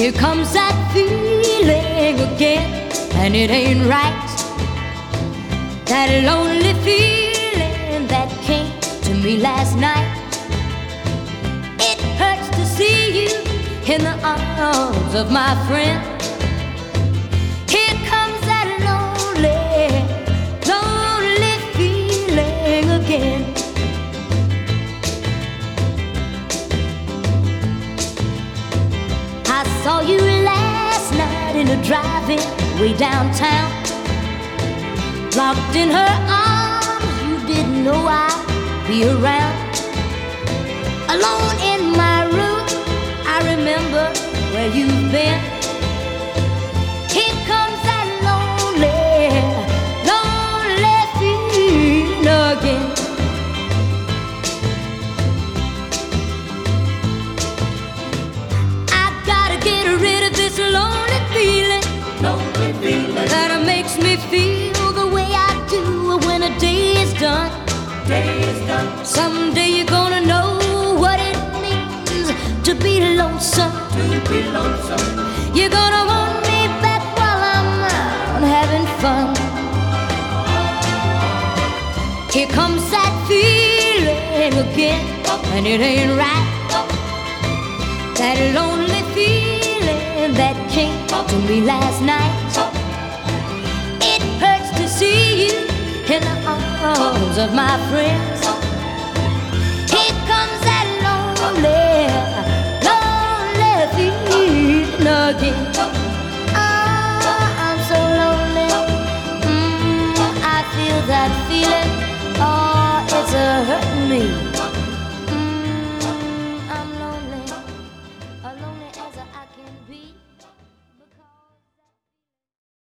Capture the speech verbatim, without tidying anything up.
Here comes that feeling again, and it ain't right. That lonely feeling that came to me last night. It hurts to see you in the arms of my friend. Here comes that lonely, lonely feeling again. I saw you last night in a drive-in way downtown. Locked in her arms, you didn't know I'd be around. Alone in my room, I remember where you've been. Here comes that lonely, lonely feeling again. I gotta get rid of this lonely feeling, lonely feeling that makes me feel the way I do when a day is done. Day is done. Someday you're gonna know what it means to be lonesome. To be lonesome. You're gonna want me back while I'm out having fun. Here comes that feeling again, and it ain't right. That lonely feeling that came to me last night. It hurts to see you in the arms of my friends. Here comes that lonely, lonely feeling again. Oh, I'm so lonely. Mm, I feel that feeling all